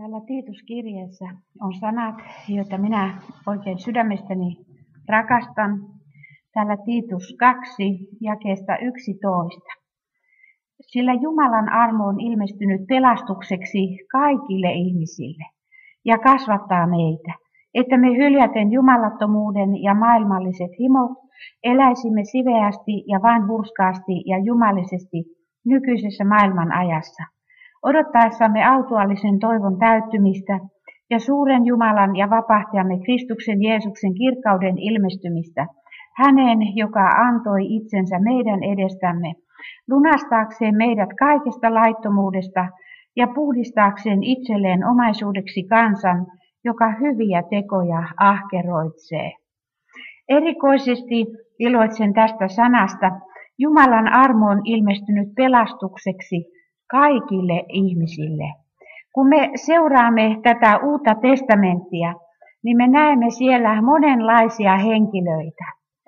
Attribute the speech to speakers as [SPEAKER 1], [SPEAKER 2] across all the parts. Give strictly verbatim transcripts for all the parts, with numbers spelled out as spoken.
[SPEAKER 1] Täällä Tiituskirjeessä on sanat, joita minä oikein sydämestäni rakastan. Täällä Tiitus kaksi, jakeesta yksitoista. Sillä Jumalan armo on ilmestynyt pelastukseksi kaikille ihmisille ja kasvattaa meitä, että me hyljäten jumalattomuuden ja maailmalliset himot eläisimme siveästi ja vain hurskaasti ja jumalisesti nykyisessä maailman ajassa, odottaessamme autuallisen toivon täyttymistä ja suuren Jumalan ja vapahtajamme Kristuksen Jeesuksen kirkkauden ilmestymistä, hänen, joka antoi itsensä meidän edestämme, lunastaakseen meidät kaikesta laittomuudesta ja puhdistaakseen itselleen omaisuudeksi kansan, joka hyviä tekoja ahkeroitsee. Erikoisesti iloitsen tästä sanasta. Jumalan armo on ilmestynyt pelastukseksi kaikille ihmisille. Kun me seuraamme tätä uutta testamenttia, niin me näemme siellä monenlaisia henkilöitä.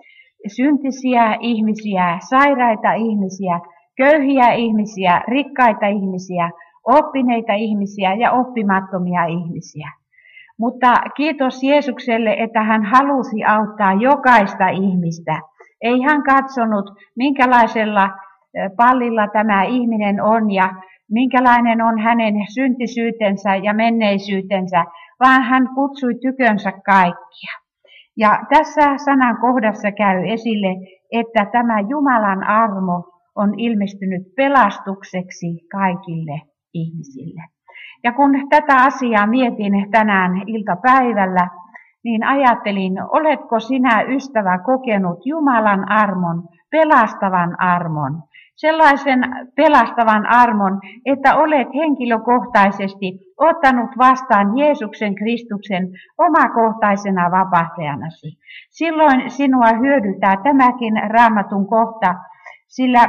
[SPEAKER 1] Syntisiä ihmisiä, sairaita ihmisiä, köyhiä ihmisiä, rikkaita ihmisiä, oppineita ihmisiä ja oppimattomia ihmisiä. Mutta kiitos Jeesukselle, että hän halusi auttaa jokaista ihmistä. Ei hän katsonut, minkälaisella pallilla tämä ihminen on ja minkälainen on hänen syntisyytensä ja menneisyytensä, vaan hän kutsui tykönsä kaikkia. Ja tässä sanan kohdassa käy esille, että tämä Jumalan armo on ilmestynyt pelastukseksi kaikille ihmisille. Ja kun tätä asiaa mietin tänään iltapäivällä, niin ajattelin, oletko sinä, ystävä, kokenut Jumalan armon, pelastavan armon, sellaisen pelastavan armon, että olet henkilökohtaisesti ottanut vastaan Jeesuksen Kristuksen omakohtaisena vapahtajanasi. Silloin sinua hyödyttää tämäkin Raamatun kohta, sillä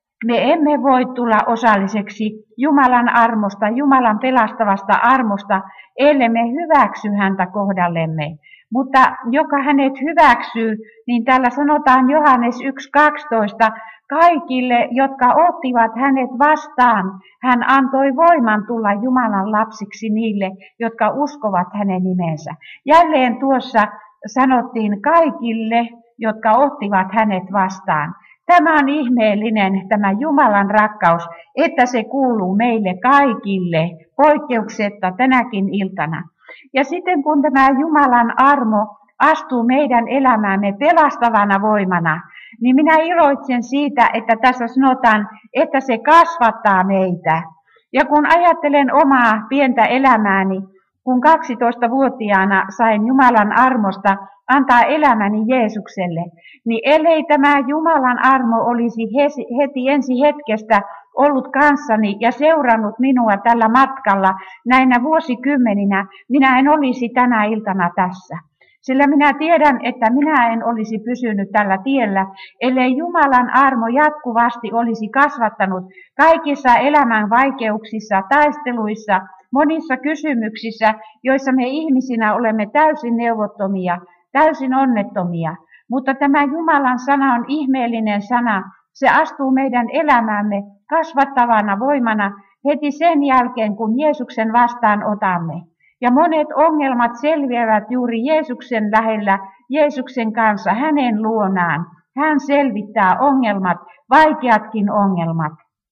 [SPEAKER 1] me emme voi tulla osalliseksi Jumalan armosta, Jumalan pelastavasta armosta, ellei me hyväksy häntä kohdallemme. Mutta joka hänet hyväksyy, niin täällä sanotaan Johannes yksi kaksitoista, kaikille, jotka ottivat hänet vastaan, hän antoi voiman tulla Jumalan lapsiksi niille, jotka uskovat hänen nimensä. Jälleen tuossa sanottiin kaikille, jotka ottivat hänet vastaan. Tämä on ihmeellinen, tämä Jumalan rakkaus, että se kuuluu meille kaikille poikkeuksetta tänäkin iltana. Ja sitten kun tämä Jumalan armo astuu meidän elämäämme pelastavana voimana, niin minä iloitsen siitä, että tässä sanotaan, että se kasvattaa meitä. Ja kun ajattelen omaa pientä elämääni, kun kaksitoistavuotiaana sain Jumalan armosta antaa elämäni Jeesukselle, niin ellei tämä Jumalan armo olisi heti ensi hetkestä ollut kanssani ja seurannut minua tällä matkalla näinä vuosikymmeninä, minä en olisi tänä iltana tässä. Sillä minä tiedän, että minä en olisi pysynyt tällä tiellä, ellei Jumalan armo jatkuvasti olisi kasvattanut kaikissa elämän vaikeuksissa, taisteluissa, monissa kysymyksissä, joissa me ihmisinä olemme täysin neuvottomia, täysin onnettomia. Mutta tämä Jumalan sana on ihmeellinen sana. Se astuu meidän elämäämme kasvattavana voimana heti sen jälkeen, kun Jeesuksen vastaan otamme. Ja monet ongelmat selviävät juuri Jeesuksen lähellä, Jeesuksen kanssa, hänen luonaan. Hän selvittää ongelmat, vaikeatkin ongelmat.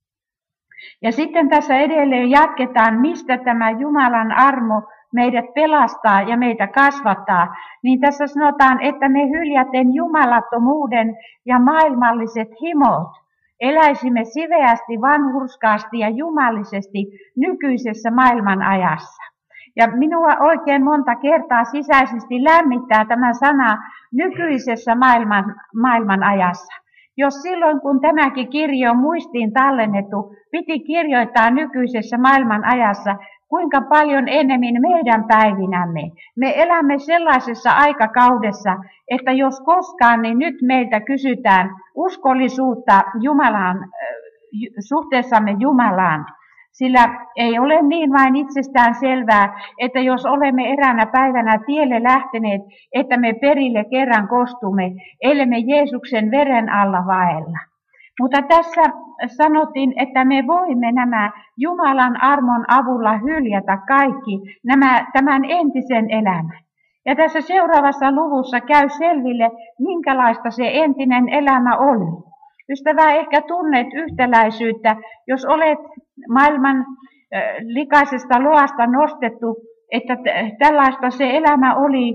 [SPEAKER 1] Ja sitten tässä edelleen jatketaan, mistä tämä Jumalan armo meidät pelastaa ja meitä kasvattaa. Niin tässä sanotaan, että me hyljäten jumalattomuuden ja maailmalliset himot eläisimme siveästi, vanhurskaasti ja jumallisesti nykyisessä maailman ajassa. Ja minua oikein monta kertaa sisäisesti lämmittää tämä sana nykyisessä maailman, maailman ajassa. Jos silloin, kun tämäkin kirja on muistiin tallennettu, piti kirjoittaa nykyisessä maailman ajassa, kuinka paljon ennemmin meidän päivinämme. Me elämme sellaisessa aikakaudessa, että jos koskaan, niin nyt meiltä kysytään uskollisuutta Jumalaan, suhteessamme Jumalaan. Sillä ei ole niin vain itsestään selvää, että jos olemme eräänä päivänä tielle lähteneet, että me perille kerran kostumme, ellei me Jeesuksen veren alla vaella. Mutta tässä sanottiin, että me voimme nämä Jumalan armon avulla hyljätä kaikki nämä, tämän entisen elämän. Ja tässä seuraavassa luvussa käy selville, minkälaista se entinen elämä oli. Ystävää, ehkä tunnet yhtäläisyyttä, jos olet maailman likaisesta loasta nostettu, että tällaista se elämä oli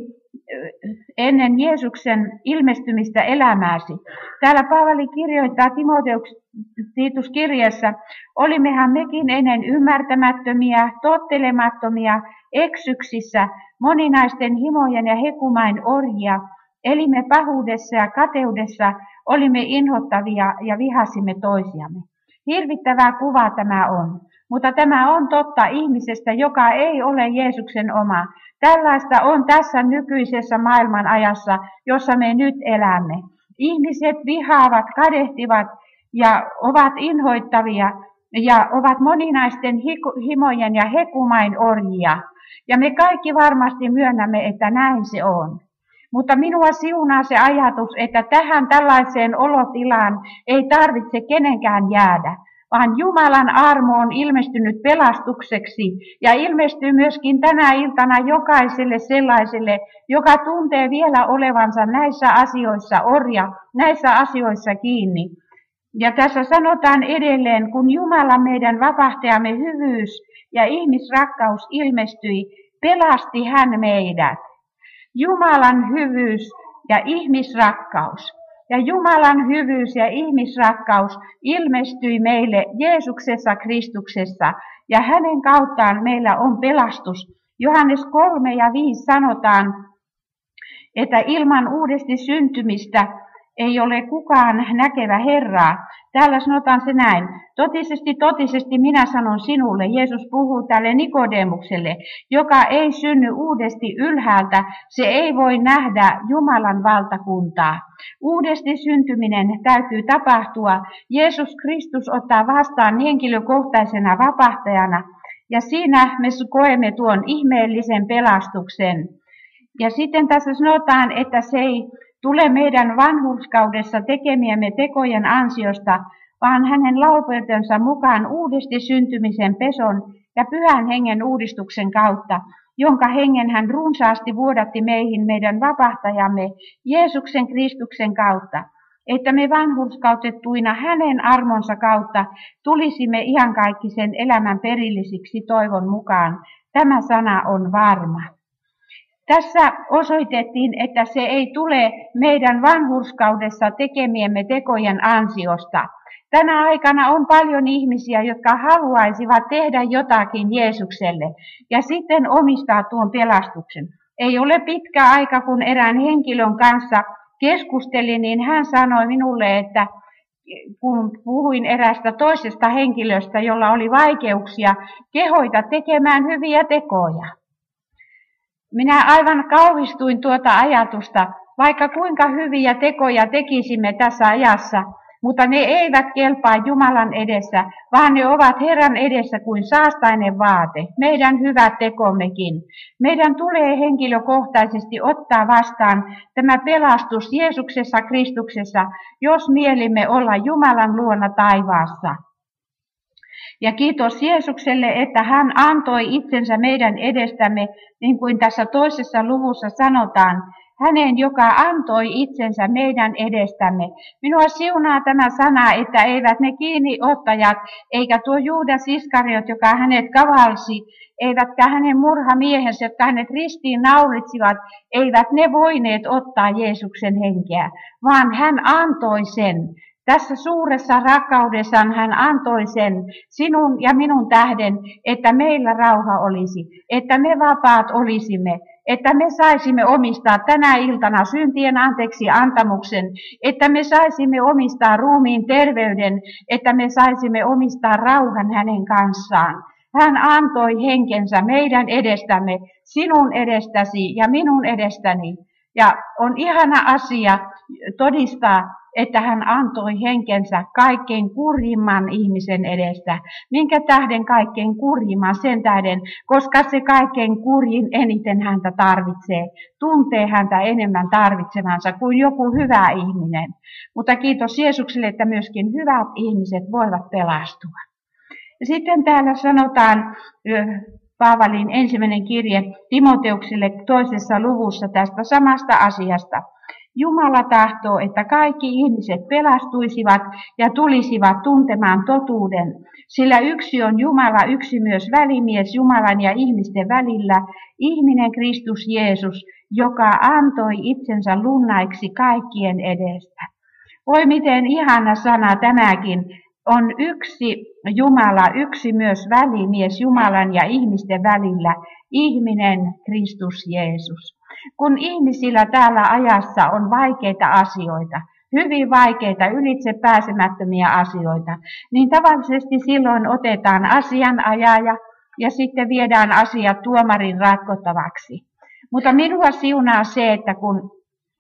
[SPEAKER 1] ennen Jeesuksen ilmestymistä elämääsi. Täällä Paavali kirjoittaa Timoteus kirjassa, olimmehan mekin ennen ymmärtämättömiä, tottelemattomia, eksyksissä, moninaisten himojen ja hekumain orjia, elimme pahuudessa ja kateudessa, olimme inhottavia ja vihasimme toisiamme. Hirvittävää kuva tämä on. Mutta tämä on totta ihmisestä, joka ei ole Jeesuksen oma. Tällaista on tässä nykyisessä maailman ajassa, jossa me nyt elämme. Ihmiset vihaavat, kadehtivat ja ovat inhoittavia ja ovat moninaisten himojen ja hekumain orjia. Ja me kaikki varmasti myönnämme, että näin se on. Mutta minua siunaa se ajatus, että tähän tällaiseen olotilaan ei tarvitse kenenkään jäädä, vaan Jumalan armo on ilmestynyt pelastukseksi ja ilmestyy myöskin tänä iltana jokaiselle sellaiselle, joka tuntee vielä olevansa näissä asioissa orja, näissä asioissa kiinni. Ja tässä sanotaan edelleen, kun Jumala meidän vapahtajamme hyvyys ja ihmisrakkaus ilmestyi, pelasti hän meidät. Jumalan hyvyys ja ihmisrakkaus. Ja Jumalan hyvyys ja ihmisrakkaus ilmestyi meille Jeesuksessa Kristuksessa, ja hänen kauttaan meillä on pelastus. Johannes kolme ja viisi sanotaan, että ilman uudesti syntymistä ei ole kukaan näkevä Herraa. Täällä sanotaan se näin. Totisesti, totisesti minä sanon sinulle, Jeesus puhuu tälle Nikodemukselle, joka ei synny uudesti ylhäältä, se ei voi nähdä Jumalan valtakuntaa. Uudesti syntyminen täytyy tapahtua. Jeesus Kristus ottaa vastaan henkilökohtaisena vapahtajana, ja siinä me koemme tuon ihmeellisen pelastuksen. Ja sitten tässä sanotaan, että se ei tule meidän vanhurskaudessa tekemiemme tekojen ansiosta, vaan hänen laupeutensa mukaan uudesti syntymisen peson ja pyhän hengen uudistuksen kautta, jonka hengen hän runsaasti vuodatti meihin meidän vapahtajamme Jeesuksen Kristuksen kautta, että me vanhurskautettuina hänen armonsa kautta tulisimme iankaikkisen elämän perillisiksi toivon mukaan. Tämä sana on varma. Tässä osoitettiin, että se ei tule meidän vanhurskaudessa tekemiemme tekojen ansiosta. Tänä aikana on paljon ihmisiä, jotka haluaisivat tehdä jotakin Jeesukselle ja sitten omistaa tuon pelastuksen. Ei ole pitkä aika, kun erään henkilön kanssa keskustelin, niin hän sanoi minulle, että kun puhuin erästä toisesta henkilöstä, jolla oli vaikeuksia, kehoita tekemään hyviä tekoja. Minä aivan kauhistuin tuota ajatusta, vaikka kuinka hyviä tekoja tekisimme tässä ajassa, mutta ne eivät kelpaa Jumalan edessä, vaan ne ovat Herran edessä kuin saastainen vaate, meidän hyvät tekommekin. Meidän tulee henkilökohtaisesti ottaa vastaan tämä pelastus Jeesuksessa Kristuksessa, jos mielimme olla Jumalan luona taivaassa. Ja kiitos Jeesukselle, että hän antoi itsensä meidän edestämme, niin kuin tässä toisessa luvussa sanotaan, hänen, joka antoi itsensä meidän edestämme. Minua siunaa tämä sana, että eivät ne kiinniottajat, eikä tuo Juudas Iskariot, joka hänet kavalsi, eivätkä hänen murhamiehensä, jotka hänet ristiin nauritsivat, eivät ne voineet ottaa Jeesuksen henkeä, vaan hän antoi sen. Tässä suuressa rakkaudessaan hän antoi sen sinun ja minun tähden, että meillä rauha olisi, että me vapaat olisimme, että me saisimme omistaa tänä iltana syntien anteeksi antamuksen, että me saisimme omistaa ruumiin terveyden, että me saisimme omistaa rauhan hänen kanssaan. Hän antoi henkensä meidän edestämme, sinun edestäsi ja minun edestäni. Ja on ihana asia todistaa, että hän antoi henkensä kaikkein kurjimman ihmisen edestä. Minkä tähden kaikkein kurjimman? Sen tähden, koska se kaikkein kurjin eniten häntä tarvitsee. Tuntee häntä enemmän tarvitsevansa kuin joku hyvä ihminen. Mutta kiitos Jeesukselle, että myöskin hyvät ihmiset voivat pelastua. Sitten täällä sanotaan Paavalin ensimmäinen kirje Timoteukselle toisessa luvussa tästä samasta asiasta. Jumala tahtoo, että kaikki ihmiset pelastuisivat ja tulisivat tuntemaan totuuden, sillä yksi on Jumala, yksi myös välimies Jumalan ja ihmisten välillä, ihminen Kristus Jeesus, joka antoi itsensä lunnaiksi kaikkien edestä. Voi miten ihana sana tämäkin. On yksi Jumala, yksi myös välimies Jumalan ja ihmisten välillä, ihminen Kristus Jeesus. Kun ihmisillä täällä ajassa on vaikeita asioita, hyvin vaikeita, ylitse pääsemättömiä asioita, niin tavallisesti silloin otetaan asianajaja ja sitten viedään asiat tuomarin ratkottavaksi. Mutta minua siunaa se, että kun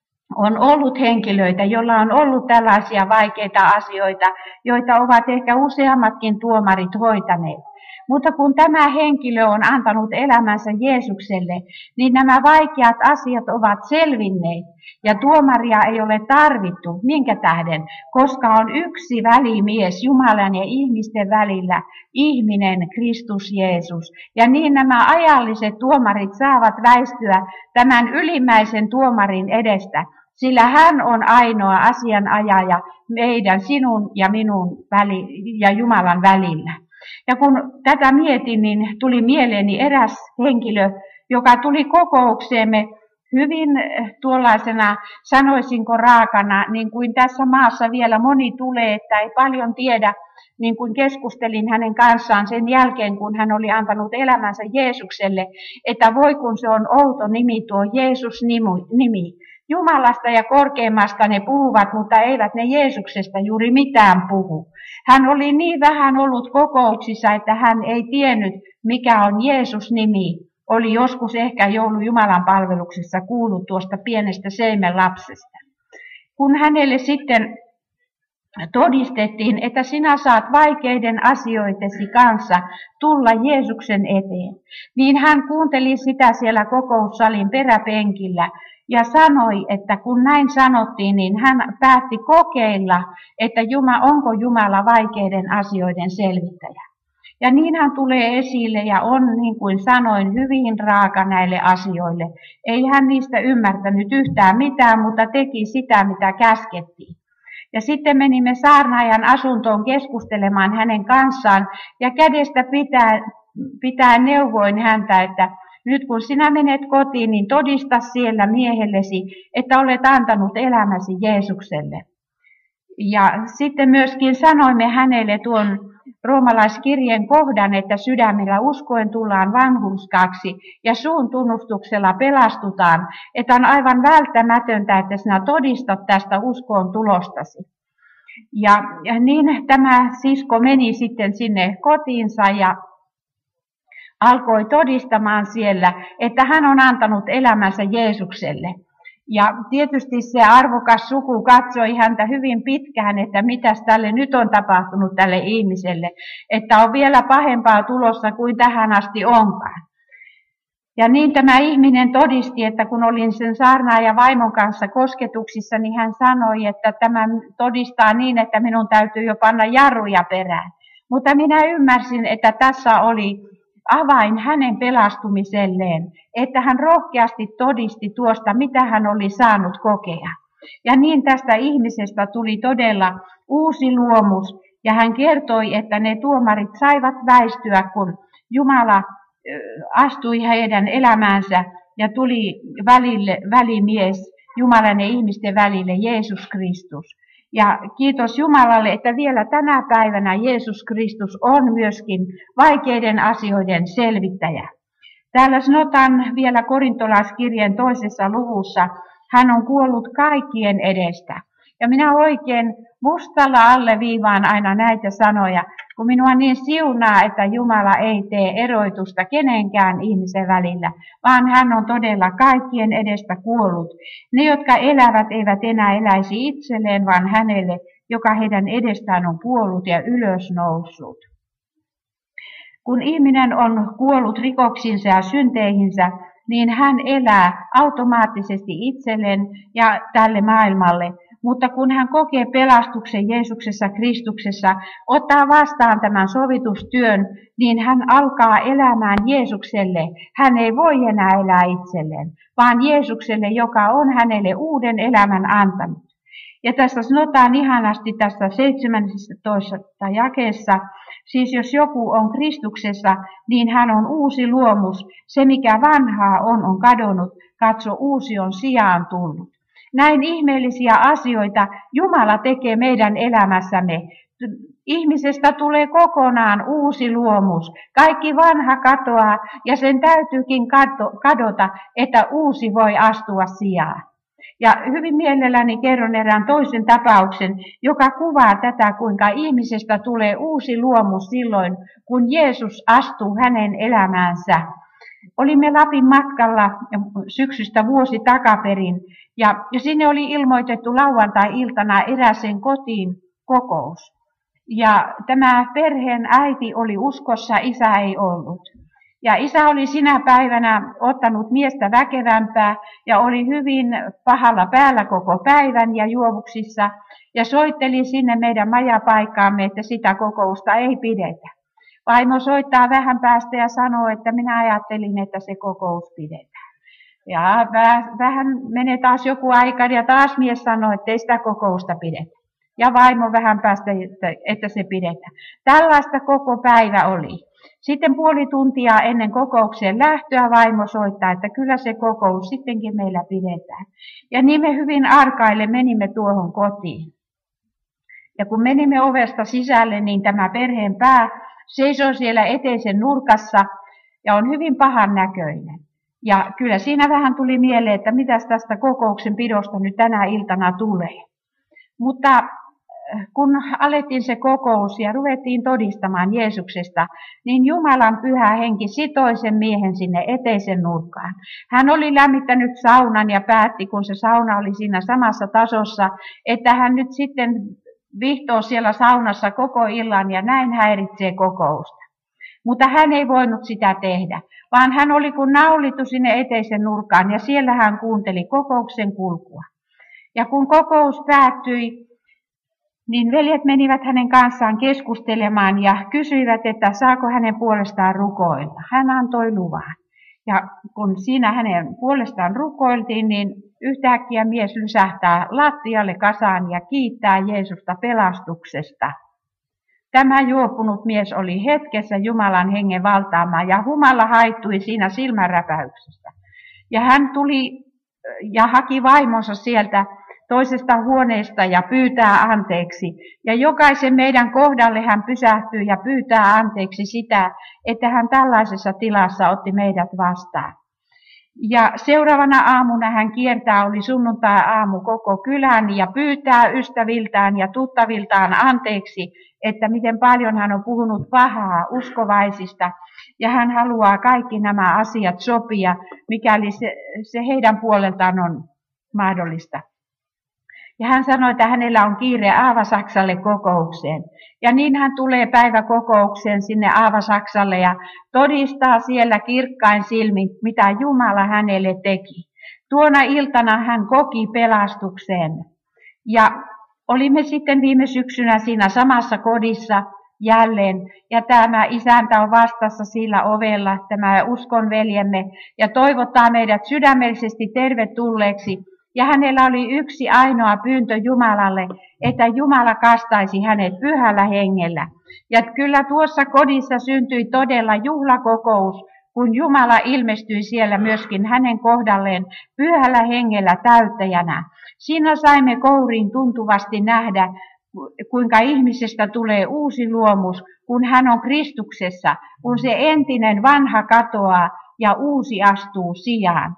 [SPEAKER 1] on ollut henkilöitä, joilla on ollut tällaisia vaikeita asioita, joita ovat ehkä useammatkin tuomarit hoitaneet. Mutta kun tämä henkilö on antanut elämänsä Jeesukselle, niin nämä vaikeat asiat ovat selvinneet ja tuomaria ei ole tarvittu. Minkä tähden? Koska on yksi välimies Jumalan ja ihmisten välillä, ihminen Kristus Jeesus. Ja niin nämä ajalliset tuomarit saavat väistyä tämän ylimmäisen tuomarin edestä, sillä hän on ainoa asianajaja meidän, sinun ja minun väli, ja Jumalan välillä. Ja kun tätä mietin, niin tuli mieleeni eräs henkilö, joka tuli kokoukseemme hyvin tuollaisena, sanoisinko raakana, niin kuin tässä maassa vielä moni tulee, että ei paljon tiedä, niin kuin keskustelin hänen kanssaan sen jälkeen, kun hän oli antanut elämänsä Jeesukselle, että voi kun se on outo nimi tuo Jeesus-nimi. Jumalasta ja korkeimmasta ne puhuvat, mutta eivät ne Jeesuksesta juuri mitään puhu. Hän oli niin vähän ollut kokouksissa, että hän ei tiennyt, mikä on Jeesus-nimi. Oli joskus ehkä joulu Jumalan palveluksessa kuullut tuosta pienestä seimen lapsesta. Kun hänelle sitten todistettiin, että sinä saat vaikeiden asioitesi kanssa tulla Jeesuksen eteen, niin hän kuunteli sitä siellä kokoussalin peräpenkillä ja sanoi, että kun näin sanottiin, niin hän päätti kokeilla, että Jumala, onko Jumala vaikeiden asioiden selvittäjä. Ja niin hän tulee esille ja on, niin kuin sanoin, hyvin raaka näille asioille. Ei hän niistä ymmärtänyt yhtään mitään, mutta teki sitä, mitä käskettiin. Ja sitten menimme saarnaajan asuntoon keskustelemaan hänen kanssaan ja kädestä pitää, pitää neuvoin häntä, että nyt kun sinä menet kotiin, niin todista siellä miehellesi, että olet antanut elämäsi Jeesukselle. Ja sitten myöskin sanoimme hänelle tuon roomalaiskirjeen kohdan, että sydämellä uskoen tullaan vanhurskaaksi ja suun tunnustuksella pelastutaan, että on aivan välttämätöntä, että sinä todistat tästä uskoon tulostasi. Ja, ja niin tämä sisko meni sitten sinne kotiinsa ja alkoi todistamaan siellä, että hän on antanut elämänsä Jeesukselle. Ja tietysti se arvokas suku katsoi häntä hyvin pitkään, että mitäs tälle nyt on tapahtunut tälle ihmiselle, että on vielä pahempaa tulossa kuin tähän asti onkaan. Ja niin tämä ihminen todisti, että kun olin sen saarnaajan vaimon kanssa kosketuksissa, niin hän sanoi, että tämä todistaa niin, että minun täytyy jo panna jarruja perään. Mutta minä ymmärsin, että tässä oli avain hänen pelastumiselleen, että hän rohkeasti todisti tuosta, mitä hän oli saanut kokea. Ja niin tästä ihmisestä tuli todella uusi luomus, ja hän kertoi, että ne tuomarit saivat väistyä, kun Jumala astui heidän elämäänsä ja tuli välille, välimies Jumalan ja ihmisten välille, Jeesus Kristus. Ja kiitos Jumalalle, että vielä tänä päivänä Jeesus Kristus on myöskin vaikeiden asioiden selvittäjä. Täällä sanotaan vielä korintolaiskirjeen toisessa luvussa, hän on kuollut kaikkien edestä. Ja minä oikein mustalla alleviivaan aina näitä sanoja, kun minua niin siunaa, että Jumala ei tee eroitusta kenenkään ihmisen välillä, vaan hän on todella kaikkien edestä kuollut. Ne, jotka elävät, eivät enää eläisi itselleen, vaan hänelle, joka heidän edestään on kuollut ja ylösnoussut. Kun ihminen on kuollut rikoksinsa ja synteihinsä, niin hän elää automaattisesti itselleen ja tälle maailmalle. Mutta kun hän kokee pelastuksen Jeesuksessa Kristuksessa, ottaa vastaan tämän sovitustyön, niin hän alkaa elämään Jeesukselle. Hän ei voi enää elää itselleen, vaan Jeesukselle, joka on hänelle uuden elämän antanut. Ja tässä sanotaan ihanasti tässä seitsemännessä jakeessa, siis jos joku on Kristuksessa, niin hän on uusi luomus. Se, mikä vanhaa on, on kadonnut. Katso, uusi on sijaan tullut. Näin ihmeellisiä asioita Jumala tekee meidän elämässämme. Ihmisestä tulee kokonaan uusi luomus. Kaikki vanha katoaa ja sen täytyykin kadota, että uusi voi astua sijaan. Ja hyvin mielelläni kerron erään toisen tapauksen, joka kuvaa tätä, kuinka ihmisestä tulee uusi luomus silloin, kun Jeesus astuu hänen elämäänsä. Olimme Lapin matkalla syksystä vuosi takaperin, ja, ja sinne oli ilmoitettu lauantai-iltana eräseen kotiin kokous. Ja tämä perheen äiti oli uskossa, isä ei ollut. Ja isä oli sinä päivänä ottanut miestä väkevämpää ja oli hyvin pahalla päällä koko päivän ja juovuksissa ja soitteli sinne meidän majapaikkaamme, että sitä kokousta ei pidetä. Vaimo soittaa vähän päästä ja sanoo, että minä ajattelin, että se kokous pidetään. Ja vähän menee taas joku aika ja taas mies sanoo, että ei sitä kokousta pidetä. Ja vaimo vähän päästä, että se pidetään. Tällaista koko päivä oli. Sitten puoli tuntia ennen kokouksen lähtöä vaimo soittaa, että kyllä se kokous sittenkin meillä pidetään. Ja niin me hyvin arkaille menimme tuohon kotiin. Ja kun menimme ovesta sisälle, niin tämä perheen pää seisoo siellä eteisen nurkassa ja on hyvin pahan näköinen. Ja kyllä siinä vähän tuli mieleen, että mitäs tästä kokouksen pidosta nyt tänä iltana tulee. Mutta kun alettiin se kokous ja ruvettiin todistamaan Jeesuksesta, niin Jumalan pyhä henki sitoi sen miehen sinne eteisen nurkkaan. Hän oli lämmittänyt saunan ja päätti, kun se sauna oli siinä samassa tasossa, että hän nyt sitten vihtoo siellä saunassa koko illan ja näin häiritsee kokousta. Mutta hän ei voinut sitä tehdä, vaan hän oli kun naulittu sinne eteisen nurkkaan ja siellä hän kuunteli kokouksen kulkua. Ja kun kokous päättyi, niin veljet menivät hänen kanssaan keskustelemaan ja kysyivät, että saako hänen puolestaan rukoilla. Hän antoi luvan. Ja kun siinä hänen puolestaan rukoiltiin, niin yhtäkkiä mies lysähtää lattialle kasaan ja kiittää Jeesusta pelastuksesta. Tämä juopunut mies oli hetkessä Jumalan hengen valtaama ja humala haittui siinä silmänräpäyksestä. Ja hän tuli ja haki vaimonsa sieltä toisesta huoneesta ja pyytää anteeksi. Ja jokaisen meidän kohdalle hän pysähtyy ja pyytää anteeksi sitä, että hän tällaisessa tilassa otti meidät vastaan. Ja seuraavana aamuna hän kiertää, oli sunnuntai-aamu koko kylän ja pyytää ystäviltään ja tuttaviltaan anteeksi, että miten paljon hän on puhunut pahaa uskovaisista. Ja hän haluaa kaikki nämä asiat sopia, mikäli se, se heidän puoleltaan on mahdollista. Ja hän sanoi, että hänellä on kiire Aavasaksalle kokoukseen. Ja niin hän tulee päiväkokoukseen sinne Aavasaksalle ja todistaa siellä kirkkain silmin, mitä Jumala hänelle teki. Tuona iltana hän koki pelastuksen. Ja olimme sitten viime syksynä siinä samassa kodissa jälleen. Ja tämä isäntä on vastassa sillä ovella, tämä uskonveljemme, ja toivottaa meidät sydämellisesti tervetulleeksi. Ja hänellä oli yksi ainoa pyyntö Jumalalle, että Jumala kastaisi hänet pyhällä hengellä. Ja kyllä tuossa kodissa syntyi todella juhlakokous, kun Jumala ilmestyi siellä myöskin hänen kohdalleen pyhällä hengellä täyttäjänä. Siinä saimme kouriin tuntuvasti nähdä, kuinka ihmisestä tulee uusi luomus, kun hän on Kristuksessa, kun se entinen vanha katoaa ja uusi astuu sijaan.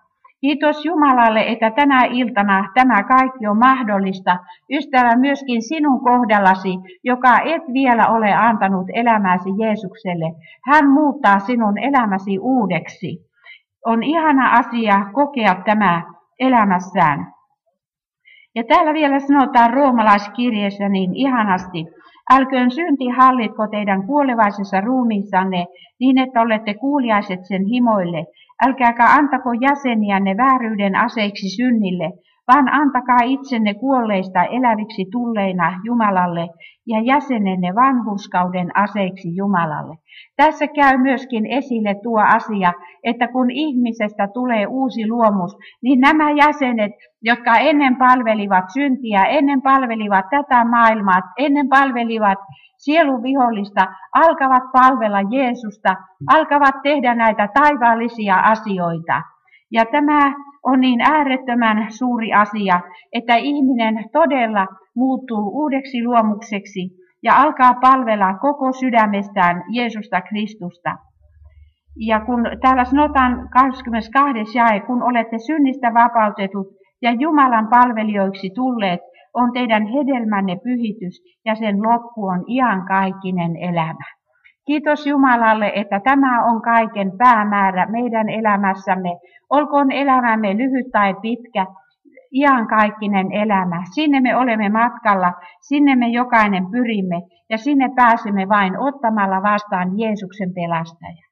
[SPEAKER 1] Kiitos Jumalalle, että tänä iltana tämä kaikki on mahdollista. Ystävä, myöskin sinun kohdallasi, joka et vielä ole antanut elämäsi Jeesukselle. Hän muuttaa sinun elämäsi uudeksi. On ihana asia kokea tämä elämässään. Ja täällä vielä sanotaan roomalaiskirjeessä niin ihanasti, älköön synti hallitko teidän kuolevaisessa ruumiissanne niin, että olette kuuliaiset sen himoille. Älkääkä antako jäseniänne vääryyden aseiksi synnille, vaan antakaa itsenne kuolleista eläviksi tulleina Jumalalle ja jäsenenne vanhurskauden aseiksi Jumalalle. Tässä käy myöskin esille tuo asia, että kun ihmisestä tulee uusi luomus, niin nämä jäsenet, jotka ennen palvelivat syntiä, ennen palvelivat tätä maailmaa, ennen palvelivat sielun vihollista, alkavat palvella Jeesusta, alkavat tehdä näitä taivaallisia asioita. Ja tämä on niin äärettömän suuri asia, että ihminen todella muuttuu uudeksi luomukseksi ja alkaa palvella koko sydämestään Jeesusta Kristusta. Ja kun täällä sanotaan kaksikymmentäkaksi jae, kun olette synnistä vapautetut ja Jumalan palvelijoiksi tulleet, on teidän hedelmänne pyhitys ja sen loppu on iankaikkinen elämä. Kiitos Jumalalle, että tämä on kaiken päämäärä meidän elämässämme. Olkoon elämämme lyhyt tai pitkä, iankaikkinen elämä. Sinne me olemme matkalla, sinne me jokainen pyrimme ja sinne pääsemme vain ottamalla vastaan Jeesuksen pelastaja.